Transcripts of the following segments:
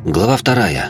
Глава 2.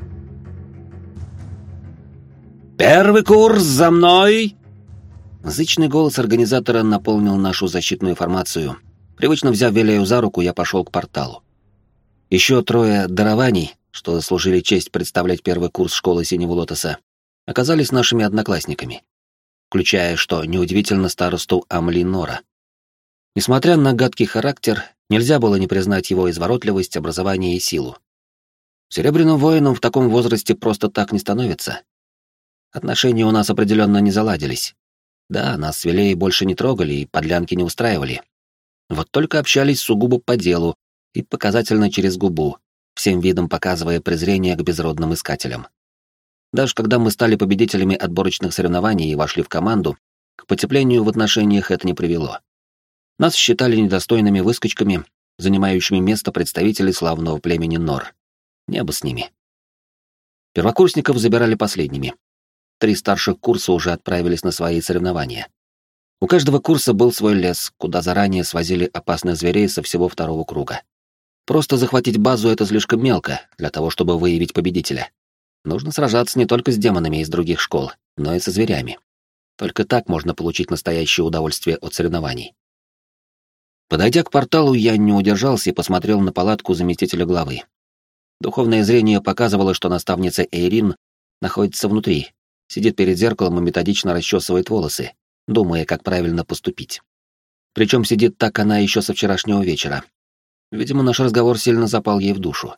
«Первый курс за мной!» Зычный голос организатора наполнил нашу защитную формацию. Привычно взяв Велею за руку, я пошел к порталу. Еще 3 дарований, что заслужили честь представлять первый курс школы Синего Лотоса, оказались нашими одноклассниками, включая, что неудивительно, старосту Амли Нора. Несмотря на гадкий характер, нельзя было не признать его изворотливость, образование и силу. Серебряным воином в таком возрасте просто так не становится. Отношения у нас определенно не заладились. Да, нас с Велеей больше не трогали и подлянки не устраивали. Вот только общались сугубо по делу и показательно через губу, всем видом показывая презрение к безродным искателям. Даже когда мы стали победителями отборочных соревнований и вошли в команду, к потеплению в отношениях это не привело. Нас считали недостойными выскочками, занимающими место представителей славного племени Нор. Небо с ними. Первокурсников забирали последними. 3 старших курса уже отправились на свои соревнования. У каждого курса был свой лес, куда заранее свозили опасных зверей со всего 2-го круга. Просто захватить базу — это слишком мелко для того, чтобы выявить победителя. Нужно сражаться не только с демонами из других школ, но и со зверями. Только так можно получить настоящее удовольствие от соревнований. Подойдя к порталу, я не удержался и посмотрел на палатку заместителя главы. Духовное зрение показывало, что наставница Эйрин находится внутри, сидит перед зеркалом и методично расчесывает волосы, думая, как правильно поступить. Причем сидит так она еще со вчерашнего вечера. Видимо, наш разговор сильно запал ей в душу.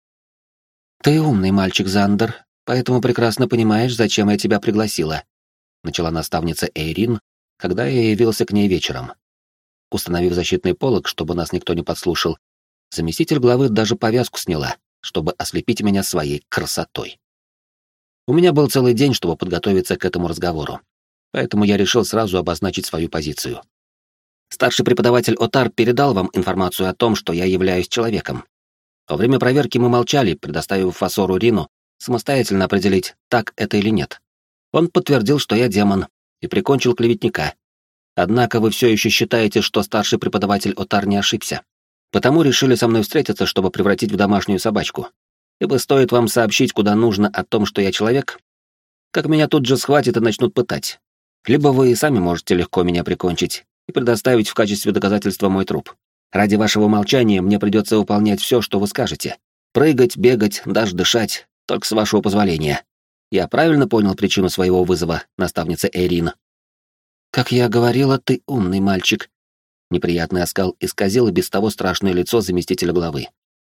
«Ты умный мальчик, Зандер, поэтому прекрасно понимаешь, зачем я тебя пригласила», начала наставница Эйрин, когда я явился к ней вечером. Установив защитный полог, чтобы нас никто не подслушал, заместитель главы даже повязку сняла, чтобы ослепить меня своей красотой. У меня был целый день, чтобы подготовиться к этому разговору, поэтому я решил сразу обозначить свою позицию. Старший преподаватель Отар передал вам информацию о том, что я являюсь человеком. Во время проверки мы молчали, предоставив Фасору Рину самостоятельно определить, так это или нет. Он подтвердил, что я демон, и прикончил клеветника. Однако вы все еще считаете, что старший преподаватель Отар не ошибся. Потому решили со мной встретиться, чтобы превратить в домашнюю собачку. Ибо стоит вам сообщить, куда нужно, о том, что я человек, как меня тут же схватят и начнут пытать. Либо вы и сами можете легко меня прикончить и предоставить в качестве доказательства мой труп. Ради вашего молчания мне придется выполнять все, что вы скажете. Прыгать, бегать, даже дышать, только с вашего позволения. Я правильно понял причину своего вызова, наставница Эйрин? Как я говорила, ты умный мальчик. Неприятный оскал исказил и без того страшное лицо заместителя главы.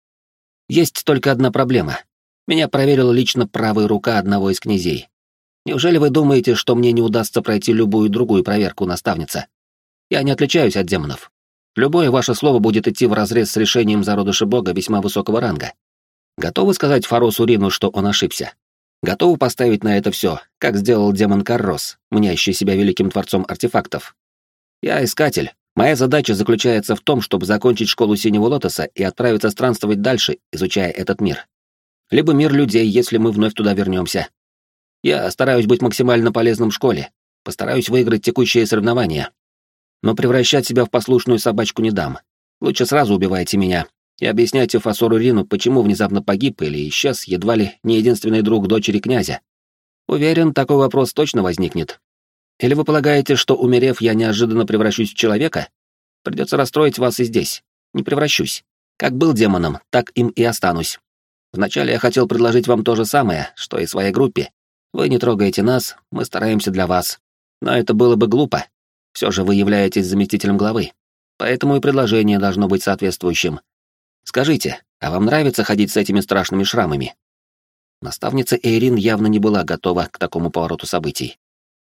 Есть только одна проблема. Меня проверила лично правая рука одного из князей. Неужели вы думаете, что мне не удастся пройти любую другую проверку, наставница? Я не отличаюсь от демонов. Любое ваше слово будет идти вразрез с решением зародыша бога весьма высокого ранга. Готовы сказать Фаросу Рину, что он ошибся? Готовы поставить на это все, как сделал демон Каррос, мнящий себя великим творцом артефактов? Я искатель. Моя задача заключается в том, чтобы закончить школу Синего Лотоса и отправиться странствовать дальше, изучая этот мир. Либо мир людей, если мы вновь туда вернемся. Я стараюсь быть максимально полезным в школе, постараюсь выиграть текущие соревнования. Но превращать себя в послушную собачку не дам. Лучше сразу убивайте меня и объясняйте Фасору Рину, почему внезапно погиб или исчез едва ли не единственный друг дочери князя. Уверен, такой вопрос точно возникнет. Или вы полагаете, что, умерев, я неожиданно превращусь в человека? Придется расстроить вас и здесь. Не превращусь. Как был демоном, так им и останусь. Вначале я хотел предложить вам то же самое, что и своей группе. Вы не трогаете нас, мы стараемся для вас. Но это было бы глупо. Все же вы являетесь заместителем главы. Поэтому и предложение должно быть соответствующим. Скажите, а вам нравится ходить с этими страшными шрамами? Наставница Эйрин явно не была готова к такому повороту событий.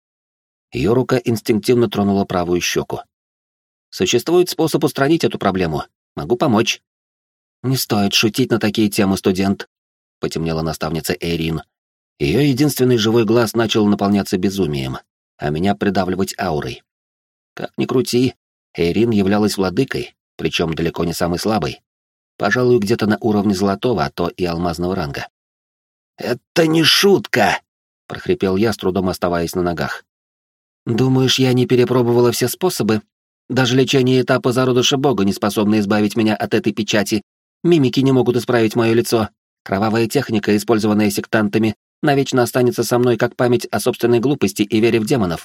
Ее рука инстинктивно тронула правую щеку. Существует способ устранить эту проблему. Могу помочь. Не стоит шутить на такие темы, студент, потемнела наставница Эйрин. Ее единственный живой глаз начал наполняться безумием, а меня придавливать аурой. Как ни крути, Эйрин являлась владыкой, причем далеко не самой слабой. Пожалуй, где-то на уровне золотого, а то и алмазного ранга. «Это не шутка!» — прохрипел я, с трудом оставаясь на ногах. «Думаешь, я не перепробовала все способы? Даже лечение этапа зародыша бога не способно избавить меня от этой печати. Мимики не могут исправить мое лицо. Кровавая техника, использованная сектантами, навечно останется со мной как память о собственной глупости и вере в демонов.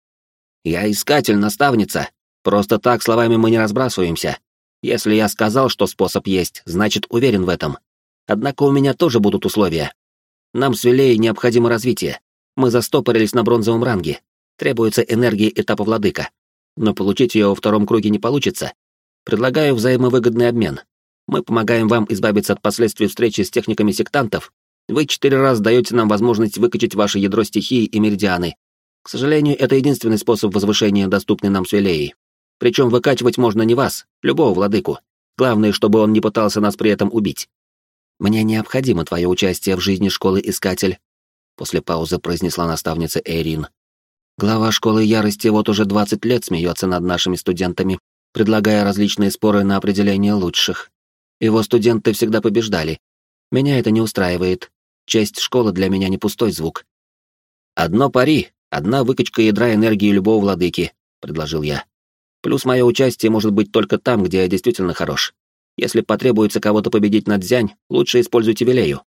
Я искатель, наставница. Просто так словами мы не разбрасываемся. Если я сказал, что способ есть, значит, уверен в этом. Однако у меня тоже будут условия. Нам с Вилеей необходимо развитие. Мы застопорились на бронзовом ранге. Требуется энергия этапа владыка. Но получить ее во втором круге не получится. Предлагаю взаимовыгодный обмен. Мы помогаем вам избавиться от последствий встречи с техниками сектантов. Вы 4 раза даете нам возможность выкачать ваше ядро стихии и меридианы. К сожалению, это единственный способ возвышения, доступный нам с Вилеей. Причем выкачивать можно не вас, любого владыку. Главное, чтобы он не пытался нас при этом убить. Мне необходимо твое участие в жизни школы Искатель, после паузы произнесла наставница Эйрин. Глава школы Ярости вот уже 20 лет смеется над нашими студентами, предлагая различные споры на определение лучших. Его студенты всегда побеждали. Меня это не устраивает. Честь школы для меня не пустой звук. Одно пари, одна выкачка ядра энергии любого владыки, предложил я. Плюс мое участие может быть только там, где я действительно хорош. Если потребуется кого-то победить на Дзянь, лучше используйте Вилею.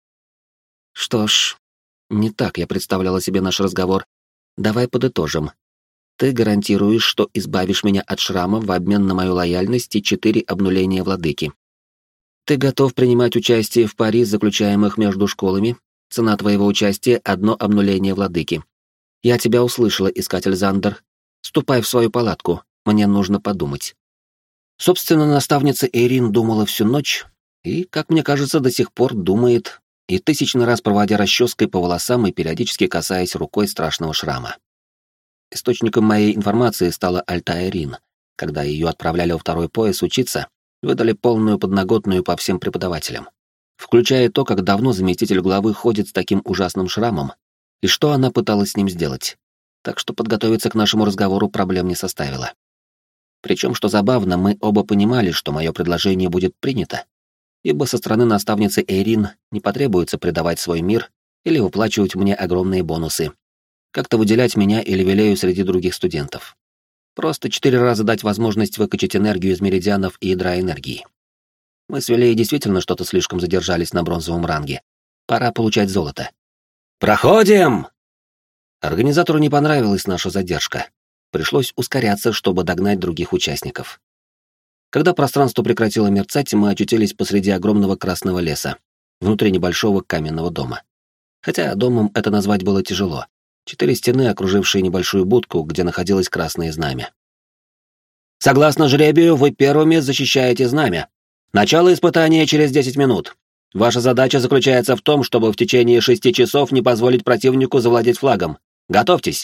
Что ж, не так я представляла себе наш разговор. Давай подытожим. Ты гарантируешь, что избавишь меня от шрама в обмен на мою лояльность и 4 обнуления владыки. Ты готов принимать участие в пари, заключаемых между школами. Цена твоего участия — 1 обнуление владыки. Я тебя услышала, искатель Зандер. Ступай в свою палатку, мне нужно подумать. Собственно, наставница Эйрин думала всю ночь, и, как мне кажется, до сих пор думает, и тысячный раз проводя расческой по волосам и периодически касаясь рукой страшного шрама. Источником моей информации стала Альта-Эйрин. Когда ее отправляли во второй пояс учиться, выдали полную подноготную по всем преподавателям, включая то, как давно заместитель главы ходит с таким ужасным шрамом, и что она пыталась с ним сделать. Так что подготовиться к нашему разговору проблем не составило. Причем, что забавно, мы оба понимали, что мое предложение будет принято, ибо со стороны наставницы Эйрин не потребуется предавать свой мир или выплачивать мне огромные бонусы, как-то выделять меня или Вилею среди других студентов. Просто 4 раза дать возможность выкачать энергию из меридианов и ядра энергии. Мы с Вилеей действительно что-то слишком задержались на бронзовом ранге. Пора получать золото. «Проходим!» Организатору не понравилась наша задержка. Пришлось ускоряться, чтобы догнать других участников. Когда пространство прекратило мерцать, мы очутились посреди огромного красного леса, внутри небольшого каменного дома. Хотя домом это назвать было тяжело. 4 стены, окружившие небольшую будку, где находилось красное знамя. «Согласно жребию, вы первыми защищаете знамя. Начало испытания через 10 минут. Ваша задача заключается в том, чтобы в течение 6 часов не позволить противнику завладеть флагом. Готовьтесь!»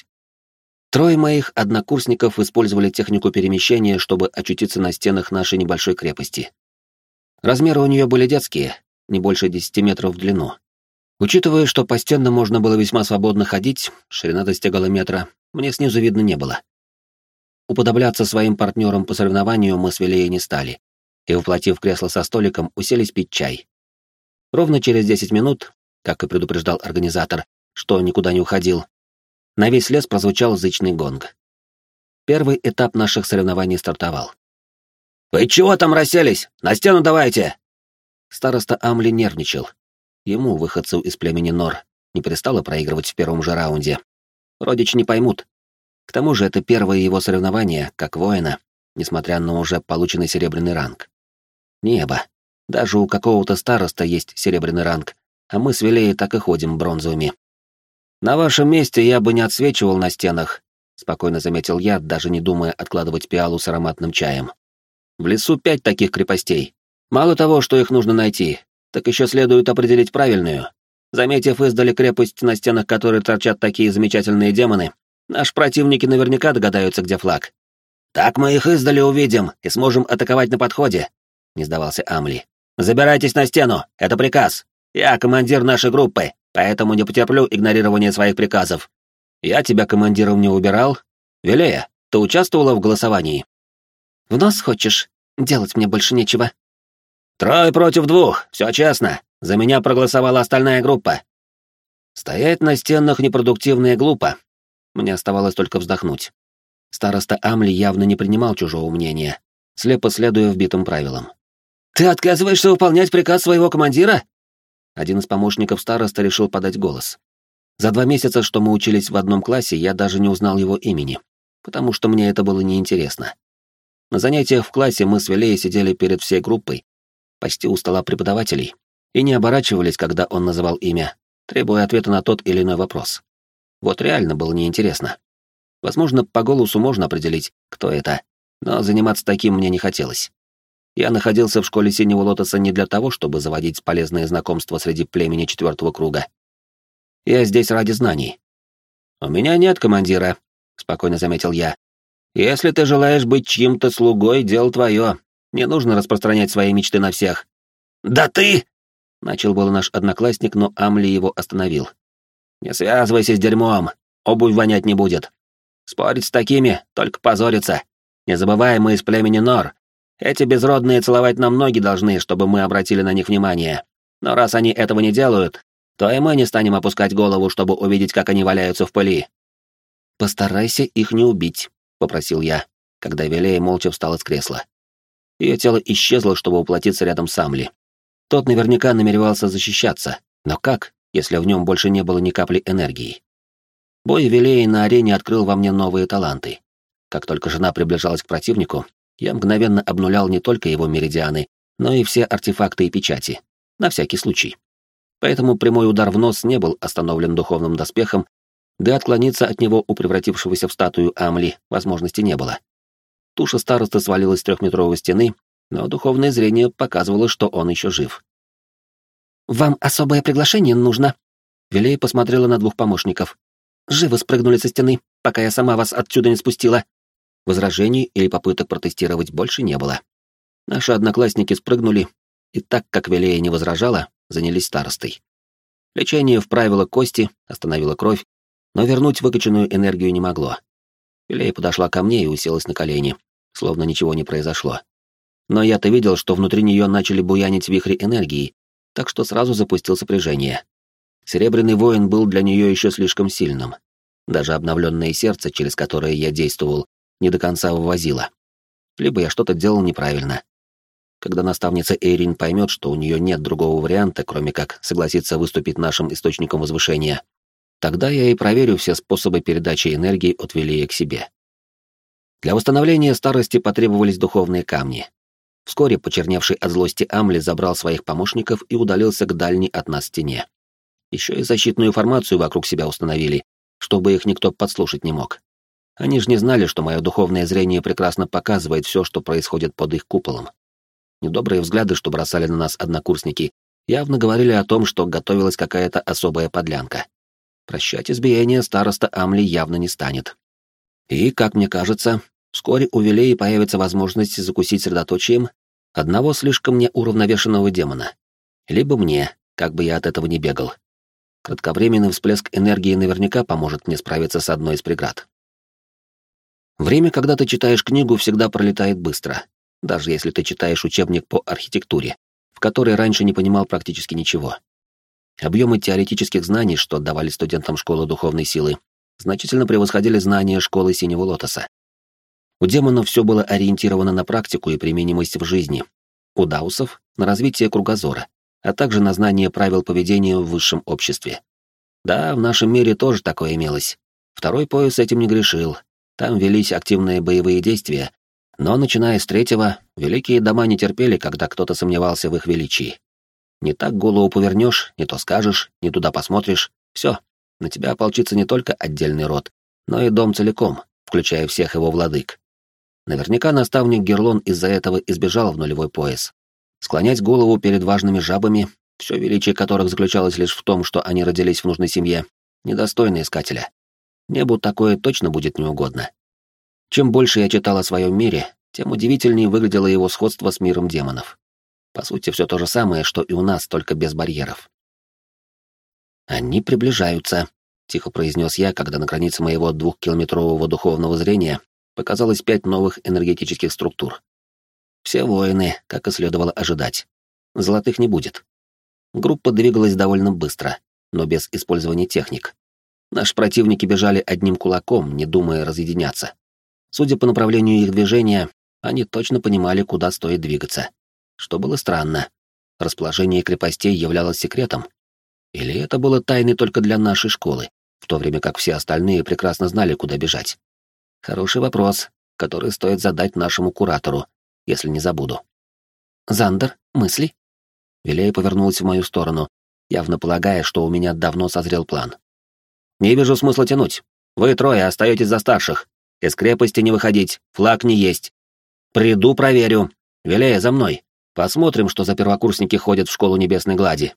3 моих однокурсников использовали технику перемещения, чтобы очутиться на стенах нашей небольшой крепости. Размеры у нее были детские, не больше 10 метров в длину. Учитывая, что по стенам можно было весьма свободно ходить, ширина достигала метра, мне снизу видно не было. Уподобляться своим партнерам по соревнованию мы с Вилеей не стали, и, воплотив кресло со столиком, уселись пить чай. Ровно через 10 минут, как и предупреждал организатор, что никуда не уходил, на весь лес прозвучал зычный гонг. Первый этап наших соревнований стартовал. «Вы чего там расселись? На стену давайте!» Староста Амли нервничал. Ему, выходцу из племени Нор, не перестало проигрывать в первом же раунде. Родичи не поймут. К тому же это первое его соревнование, как воина, несмотря на уже полученный серебряный ранг. Небо. Даже у какого-то староста есть серебряный ранг, а мы с Вилеей так и ходим бронзовыми. «На вашем месте я бы не отсвечивал на стенах», — спокойно заметил я, даже не думая откладывать пиалу с ароматным чаем. «В лесу 5 таких крепостей. Мало того, что их нужно найти, так еще следует определить правильную. Заметив издали крепость, на стенах которой торчат такие замечательные демоны, наши противники наверняка догадаются, где флаг. Так мы их издали увидим и сможем атаковать на подходе», — не сдавался Амли. «Забирайтесь на стену, это приказ. Я командир нашей группы, поэтому не потерплю игнорирования своих приказов. Я тебя командиром не убирал. Вилея, ты участвовала в голосовании?» «В нос хочешь? Делать мне больше нечего». 3 против 2, все честно. За меня проголосовала остальная группа. Стоять на стенах непродуктивно и глупо. Мне оставалось только вздохнуть. Староста Амли явно не принимал чужого мнения, слепо следуя вбитым правилам. «Ты отказываешься выполнять приказ своего командира?» один из помощников староста решил подать голос. За 2 месяца, что мы учились в одном классе, я даже не узнал его имени, потому что мне это было неинтересно. На занятиях в классе мы с Вилеей сидели перед всей группой, почти у стола преподавателей, и не оборачивались, когда он называл имя, требуя ответа на тот или иной вопрос. Вот реально было неинтересно. Возможно, по голосу можно определить, кто это, но заниматься таким мне не хотелось. Я находился в школе Синего Лотоса не для того, чтобы заводить полезные знакомства среди племени 4-го круга. Я здесь ради знаний. «У меня нет командира», — спокойно заметил я. «Если ты желаешь быть чьим-то слугой, дело твое. Не нужно распространять свои мечты на всех». «Да ты...» — начал было наш одноклассник, но Амли его остановил. «Не связывайся с дерьмом, обувь вонять не будет. Спорить с такими — только позориться. Не забывай, мы из племени Нор. Эти безродные целовать нам ноги должны, чтобы мы обратили на них внимание. Но раз они этого не делают, то и мы не станем опускать голову, чтобы увидеть, как они валяются в пыли». «Постарайся их не убить», — попросил я, когда Вилея молча встала с кресла. Ее тело исчезло, чтобы воплотиться рядом с Амли. Тот наверняка намеревался защищаться, но как, если в нем больше не было ни капли энергии? Бой Вилеи на арене открыл во мне новые таланты. Как только жена приближалась к противнику, я мгновенно обнулял не только его меридианы, но и все артефакты и печати, на всякий случай. Поэтому прямой удар в нос не был остановлен духовным доспехом, да и отклониться от него у превратившегося в статую Амли возможности не было. Туша староста свалилась с 3-метровой стены, но духовное зрение показывало, что он еще жив. «Вам особое приглашение нужно?» Вилея посмотрела на 2 помощников. «Живо спрыгнули со стены, пока я сама вас отсюда не спустила». Возражений или попыток протестировать больше не было. Наши одноклассники спрыгнули, и так как Вилея не возражала, занялись старостой. Лечение вправило кости, остановило кровь, но вернуть выкачанную энергию не могло. Вилея подошла ко мне и уселась на колени, словно ничего не произошло. Но я-то видел, что внутри нее начали буянить вихри энергии, так что сразу запустил сопряжение. Серебряный воин был для нее еще слишком сильным. Даже обновленное сердце, через которое я действовал, не до конца вывозило. Либо я что-то делал неправильно. Когда наставница Эйрин поймет, что у нее нет другого варианта, кроме как согласиться выступить нашим источником возвышения, тогда я и проверю все способы передачи энергии от Вилеи к себе. Для восстановления старости потребовались духовные камни. Вскоре почерневший от злости Амли забрал своих помощников и удалился к дальней от нас стене. Еще и защитную формацию вокруг себя установили, чтобы их никто подслушать не мог. Они же не знали, что мое духовное зрение прекрасно показывает все, что происходит под их куполом. Недобрые взгляды, что бросали на нас однокурсники, явно говорили о том, что готовилась какая-то особая подлянка. Прощать избиение староста Амли явно не станет. И, как мне кажется, вскоре у Вилеи появится возможность закусить средоточием одного слишком неуравновешенного демона. Либо мне, как бы я от этого не бегал. Кратковременный всплеск энергии наверняка поможет мне справиться с одной из преград. Время, когда ты читаешь книгу, всегда пролетает быстро, даже если ты читаешь учебник по архитектуре, в который раньше не понимал практически ничего. Объемы теоретических знаний, что давали студентам школы духовной силы, значительно превосходили знания школы Синего Лотоса. У демонов все было ориентировано на практику и применимость в жизни, у даусов — на развитие кругозора, а также на знание правил поведения в высшем обществе. Да, в нашем мире тоже такое имелось. Второй пояс этим не грешил, там велись активные боевые действия, но, начиная с 3-го, великие дома не терпели, когда кто-то сомневался в их величии. Не так голову повернешь, не то скажешь, не туда посмотришь, все, на тебя ополчится не только отдельный род, но и дом целиком, включая всех его владык. Наверняка наставник Герлон из-за этого избежал в нулевой пояс. Склонять голову перед важными жабами, все величие которых заключалось лишь в том, что они родились в нужной семье, недостойно искателя. Небу такое точно будет неугодно. Чем больше я читал о своем мире, тем удивительнее выглядело его сходство с миром демонов. По сути, все то же самое, что и у нас, только без барьеров. «Они приближаются», — тихо произнес я, когда на границе моего 2-километрового духовного зрения показалось 5 новых энергетических структур. Все воины, как и следовало ожидать. Золотых не будет. Группа двигалась довольно быстро, но без использования техник. Наши противники бежали одним кулаком, не думая разъединяться. Судя по направлению их движения, они точно понимали, куда стоит двигаться. Что было странно. расположение крепостей являлось секретом? Или это было тайной только для нашей школы, в то время как все остальные прекрасно знали, куда бежать? Хороший вопрос, который стоит задать нашему куратору, если не забуду. «Зандер, мысли?» Вилея повернулась в мою сторону, явно полагая, что у меня давно созрел план. «Не вижу смысла тянуть. Вы трое остаетесь за старших. Из крепости не выходить, флаг не есть. Приду, проверю. Вилея, за мной. Посмотрим, что за первокурсники ходят в школу Небесной Глади».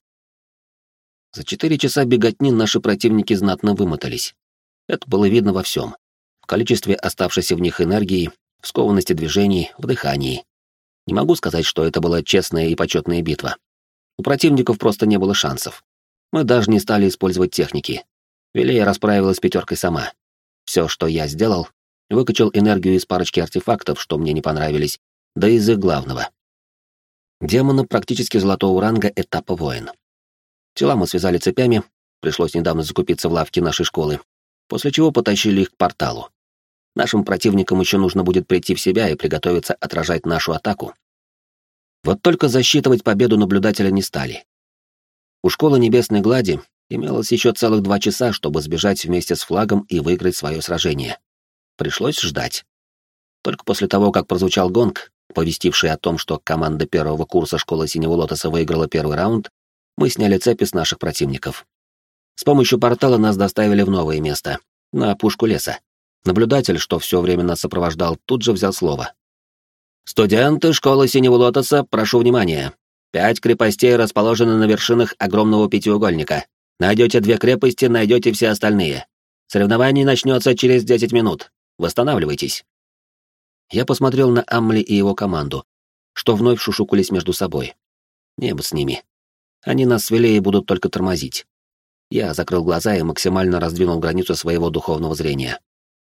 За 4 часа беготни наши противники знатно вымотались. Это было видно во всем. В количестве оставшейся в них энергии, в скованности движений, в дыхании. Не могу сказать, что это была честная и почетная битва. У противников просто не было шансов. Мы даже не стали использовать техники. Вилея расправилась с 5 сама. Все, что я сделал, выкачал энергию из парочки артефактов, что мне не понравились, да и из их главного. Демона практически золотого ранга этапа воин. Тела мы связали цепями, пришлось недавно закупиться в лавке нашей школы, после чего потащили их к порталу. Нашим противникам еще нужно будет прийти в себя и приготовиться отражать нашу атаку. Вот только засчитывать победу наблюдателя не стали. У школы Небесной Глади имелось еще целых 2 часа, чтобы сбежать вместе с флагом и выиграть свое сражение. Пришлось ждать. Только после того, как прозвучал гонг, повестивший о том, что команда первого курса школы Синего Лотоса выиграла первый раунд, мы сняли цепи с наших противников. С помощью портала нас доставили в новое место, на опушку леса. Наблюдатель, что все время нас сопровождал, тут же взял слово. «Студенты школы Синего Лотоса, прошу внимания. 5 крепостей расположены на вершинах огромного пятиугольника. Найдете 2 крепости, найдете все остальные. Соревнование начнется через 10 минут. Восстанавливайтесь». Я посмотрел на Амли и его команду, что вновь шушукались между собой. Небо с ними. Они нас с Вилеей будут только тормозить. Я закрыл глаза и максимально раздвинул границу своего духовного зрения.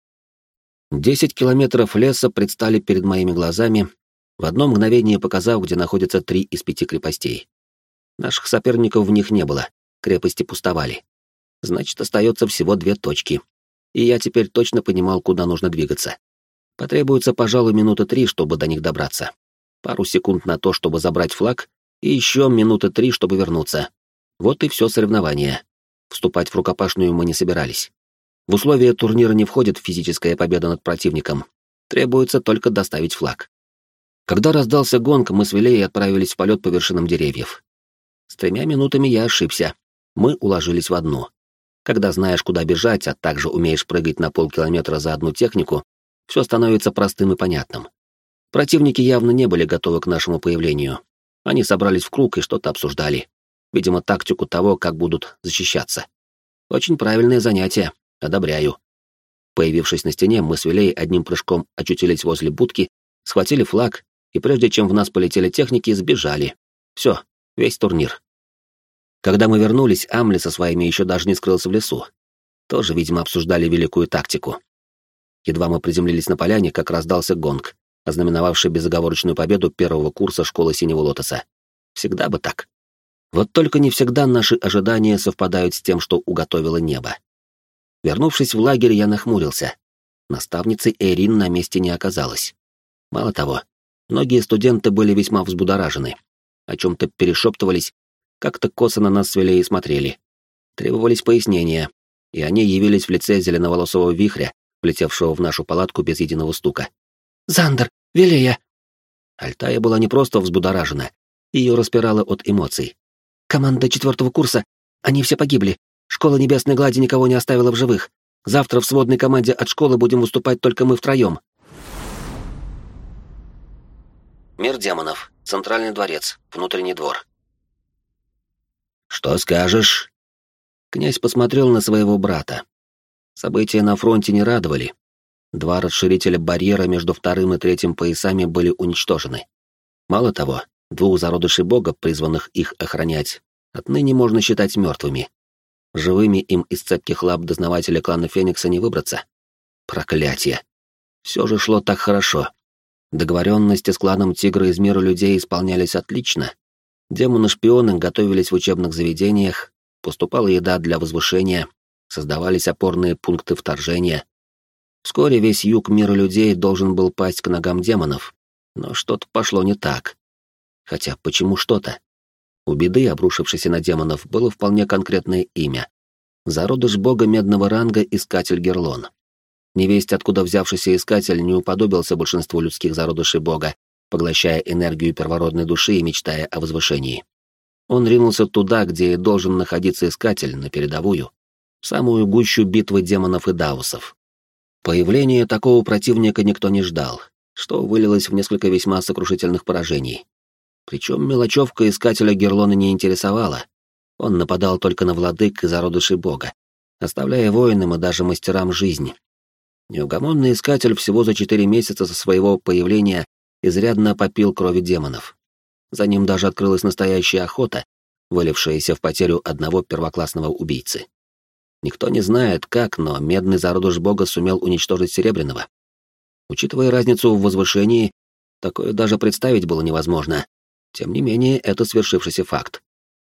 10 километров леса предстали перед моими глазами, в одно мгновение показав, где находятся 3 из 5 крепостей. Наших соперников в них не было, крепости пустовали. Значит, остается всего 2 точки. И я теперь точно понимал, куда нужно двигаться. Потребуется, пожалуй, минуты 3, чтобы до них добраться. Пару секунд на то, чтобы забрать флаг, и еще минуты 3, чтобы вернуться. Вот и все соревнование. Вступать в рукопашную мы не собирались. В условия турнира не входит физическая победа над противником. Требуется только доставить флаг. Когда раздался гонг, мы с Вилеей отправились в полет по вершинам деревьев. С 3 минутами я ошибся. Мы уложились в одну. Когда знаешь, куда бежать, а также умеешь прыгать на полкилометра за одну технику, все становится простым и понятным. Противники явно не были готовы к нашему появлению. Они собрались в круг и что-то обсуждали. Видимо, тактику того, как будут защищаться. Очень правильное занятие, одобряю. Появившись на стене, мы с Вилей одним прыжком очутились возле будки, схватили флаг, и прежде чем в нас полетели техники, сбежали. Все, весь турнир. Когда мы вернулись, Амли со своими еще даже не скрылся в лесу. Тоже, видимо, обсуждали великую тактику. Едва мы приземлились на поляне, как раздался гонг, ознаменовавший безоговорочную победу первого курса школы Синего Лотоса. Всегда бы так. Вот только не всегда наши ожидания совпадают с тем, что уготовило небо. Вернувшись в лагерь, я нахмурился. Наставницы Эйрин на месте не оказалось. Мало того, многие студенты были весьма взбудоражены. О чем-то перешептывались, как-то косо на нас с Вилеей смотрели. Требовались пояснения, и они явились в лице зеленоволосого вихря, влетевшего в нашу палатку без единого стука. «Зандер! Вилея!» Альтая была не просто взбудоражена, ее распирало от эмоций. «Команда 4 курса, они все погибли. Школа Небесной Глади никого не оставила в живых. Завтра в сводной команде от школы будем выступать только мы втроем». Мир демонов. Центральный дворец. Внутренний двор. «Что скажешь?» Князь посмотрел на своего брата. События на фронте не радовали. 2 расширителя барьера между 2 и 3 поясами были уничтожены. Мало того, 2 зародышей бога, призванных их охранять, отныне можно считать мертвыми. Живыми им из цепких лап дознавателя клана Феникса не выбраться. Проклятие! Все же шло так хорошо. Договоренности с кланом Тигра из мира людей исполнялись отлично. Демоны-шпионы готовились в учебных заведениях, поступала еда для возвышения, создавались опорные пункты вторжения. Вскоре весь юг мира людей должен был пасть к ногам демонов, но что-то пошло не так. Хотя почему что-то? У беды, обрушившейся на демонов, было вполне конкретное имя. Зародыш бога медного ранга Искатель Герлон. Невесть, откуда взявшийся Искатель, не уподобился большинству людских зародышей бога, поглощая энергию первородной души и мечтая о возвышении. Он ринулся туда, где и должен находиться Искатель, на передовую, в самую гущу битвы демонов и даусов. Появление такого противника никто не ждал, что вылилось в несколько весьма сокрушительных поражений. Причем мелочевка Искателя Герлона не интересовала. Он нападал только на владык и зародышей бога, оставляя воинам и даже мастерам жизнь. Неугомонный Искатель всего за 4 месяца со своего появления изрядно попил крови демонов. За ним даже открылась настоящая охота, вылившаяся в потерю одного первоклассного убийцы. Никто не знает, как, но медный зародыш бога сумел уничтожить Серебряного. Учитывая разницу в возвышении, такое даже представить было невозможно. Тем не менее, это свершившийся факт.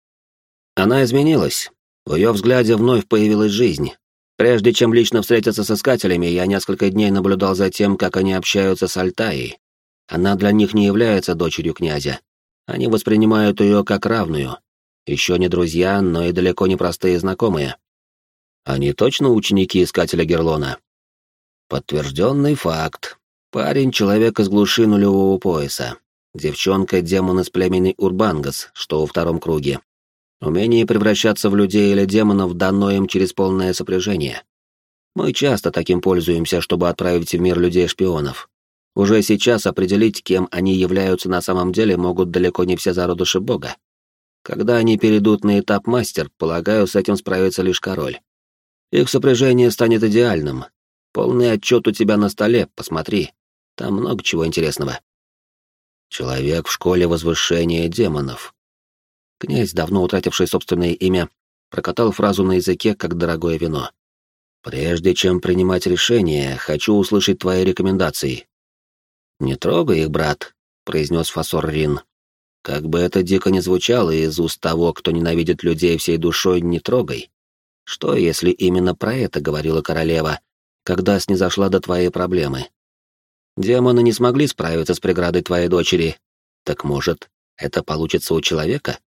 Она изменилась. В ее взгляде вновь появилась жизнь. Прежде чем лично встретиться с Искателями, я несколько дней наблюдал за тем, как они общаются с Альтаей. Она для них не является дочерью князя. Они воспринимают ее как равную. Еще не друзья, но и далеко не простые знакомые. Они точно ученики Искателя Герлона? Подтвержденный факт. Парень — человек из глуши нулевого пояса. Девчонка — демон из племени Урбангас, что во втором круге. Умение превращаться в людей или демонов дано им через полное сопряжение. Мы часто таким пользуемся, чтобы отправить в мир людей-шпионов. Уже сейчас определить, кем они являются на самом деле, могут далеко не все зародыши бога. Когда они перейдут на этап мастер, полагаю, с этим справится лишь король. Их сопряжение станет идеальным. Полный отчет у тебя на столе, посмотри. Там много чего интересного. Человек в школе возвышения демонов. Князь, давно утративший собственное имя, прокатал фразу на языке, как дорогое вино. «Прежде чем принимать решение, хочу услышать твои рекомендации». «Не трогай их, брат», — произнес Фасор Рин. «Как бы это дико ни звучало из уст того, кто ненавидит людей всей душой, не трогай. Что, если именно про это говорила королева, когда снизошла до твоей проблемы? Демоны не смогли справиться с преградой твоей дочери. Так может, это получится у человека?